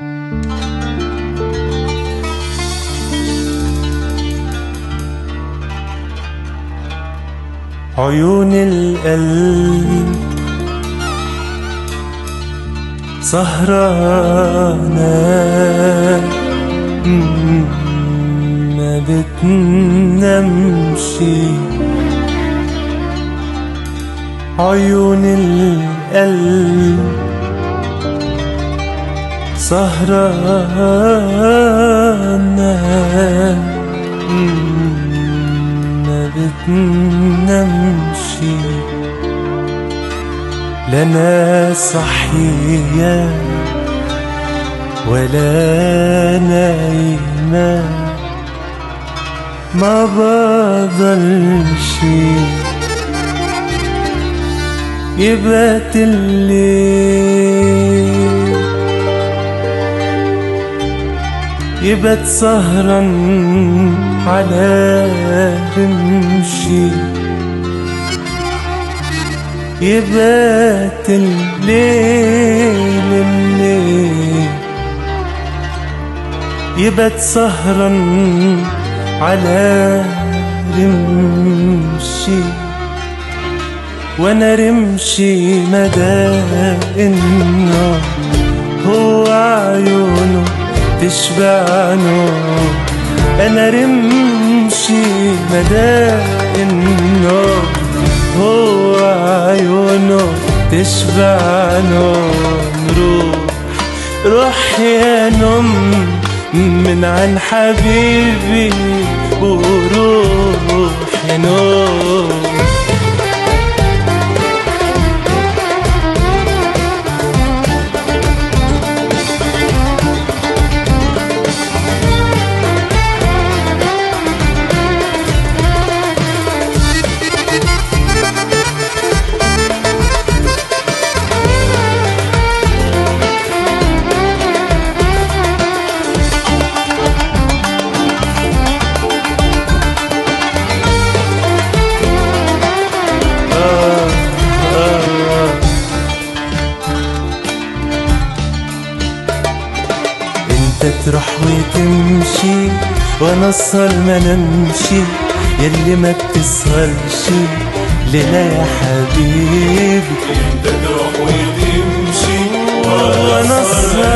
عيون القلب سهرانة ما بتنامش. عيون القلب سهرانة ما بتنامش. لا أنا صحية ولا نايمة، ما بضلش يبات الليل، يبات سهران على رمشي، يبات الليل يبات سهران على رمشي. وانا رمشي مدى النار، هو عيونه تشبع نار. انا رمشي مدى النار، هو عيونه تشبع نار. روح روح يا نم من عن حبيبي، وروح يا نوم. تروح وتمشي وانا اسهر ما نمشي، يلي ما بتسهرش ليلة يا حبيبي. انت تروح وتمشي وانا اسهر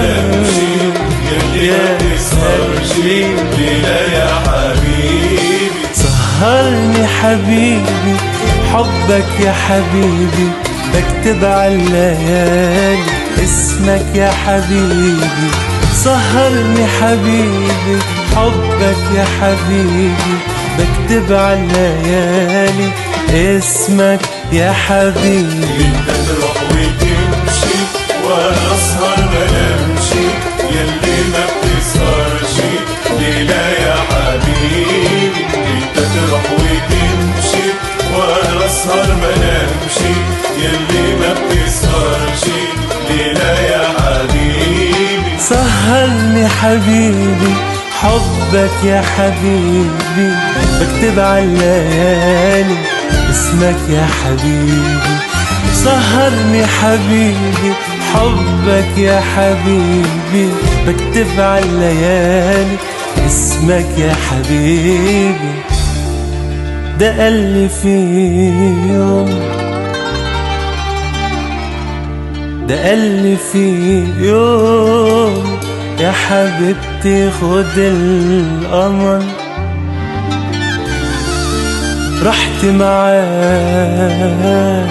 يلي ما بتسهرش ليلة يا حبيبي. سهرني حبيبي حبك يا حبيبي، بكتب عالليالي اسمك يا حبيبي. سهرني حبيبي حبك يا حبيبي، بكتب عالليالي اسمك يا حبيبي. انت تروح وتمشي وانا اسهر ما نمشي، يلي ما بتسهرش ليلة يا حبيبي. انت تروح وتمشي وانا اسهر ما نمشي، يلي ما بتسهرش ليلة يا حبيبي. سهرني حبيبي حبك يا حبيبي، بكتب عالليالي اسمك يا حبيبي. سهرني حبيبي حبك يا حبيبي، بكتب عالليالي اسمك يا حبيبي. ده قال لي في يوم، ده قال لي في يوم يا حبيبتي خد القمر. رحت معاه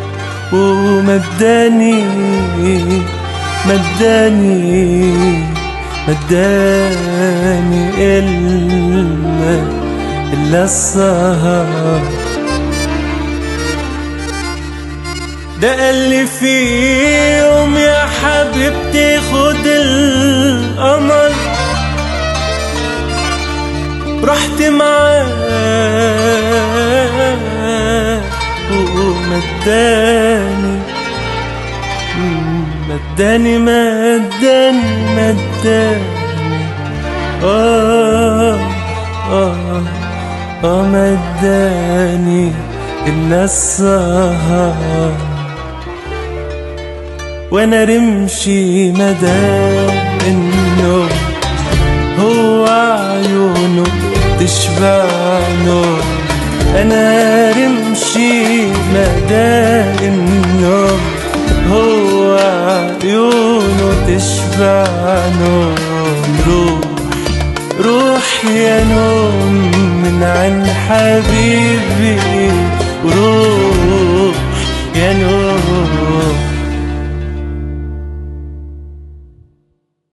ومداني إلا السهر. ده قال لي في يوم يا حبيبتي خد القمر. رحت معاه ومداني مداني إلا السهر. وانا رمشي مدى تشبع نوم. أنا رمشي مدى النوم، هو عيونه تشبع نوم. روح روح يا نوم من عن حبيبي،